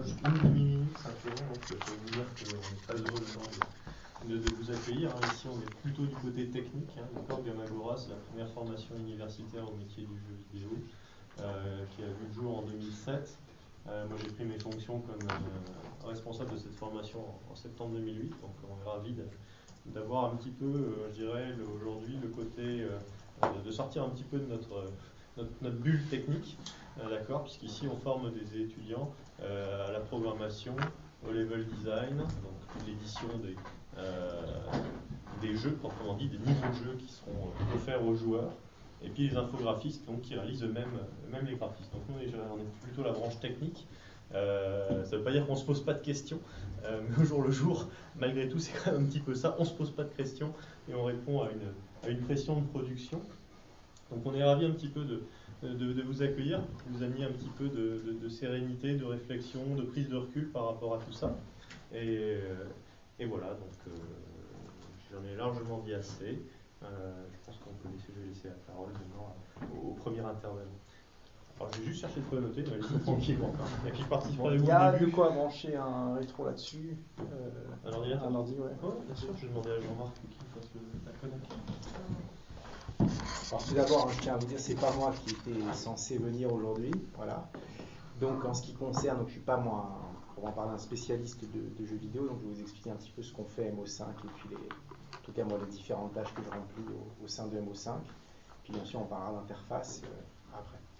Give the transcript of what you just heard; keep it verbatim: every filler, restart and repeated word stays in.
juste une demi-minute simplement, donc je peux vous dire qu'on est très heureux de, de, de vous accueillir. Hein. Ici, on est plutôt du côté technique. Hein. Le Corps Gamagora, c'est la première formation universitaire au métier du jeu vidéo euh, qui a vu le jour en deux mille sept. Euh, moi, j'ai pris mes fonctions comme euh, responsable de cette formation en, en septembre deux mille huit, donc on est ravis d'avoir un petit peu, euh, je dirais, aujourd'hui le côté euh, de sortir un petit peu de notre, notre, notre bulle technique, euh, d'accord, puisqu'ici on forme des étudiants euh, à la programmation, au level design, donc l'édition des, euh, des jeux, proprement dit, des niveaux de jeux qui seront offerts aux joueurs. Et puis les infographistes donc, qui réalisent eux-mêmes eux les graphismes. Donc nous, on est plutôt la branche technique. Euh, ça ne veut pas dire qu'on ne se pose pas de questions, euh, mais au jour le jour, malgré tout, c'est quand même un petit peu ça. On ne se pose pas de questions et on répond à une, à une pression de production. Donc on est ravis un petit peu de, de, de vous accueillir, de vous amener un petit peu de, de, de sérénité, de réflexion, de prise de recul par rapport à tout ça. Et, et voilà, donc euh, j'en ai largement dit assez. Euh, je pense qu'on peut laisser, je vais laisser la parole maintenant au, au premier intervenant. Alors, je vais juste chercher de quoi noter, mais allez-y tranquillement. Et puis je participerai bon, il y a de quoi brancher un rétro là-dessus. Euh, un ordinateur Un ordi, ouais. Oui, bien sûr. Je vais demander à Jean-Marc qu'il fasse le, la connexion. Alors tout d'abord, je tiens à vous dire, c'est pas moi qui étais censé venir aujourd'hui, voilà. Donc en ce qui concerne, donc je suis pas moi, pour en parler, un spécialiste de, de jeux vidéo, donc je vais vous expliquer un petit peu ce qu'on fait M O cinq et puis les, en tout cas moi les différentes tâches que je remplis au, au sein de M O cinq. Puis bien sûr on parlera d'interface euh, après.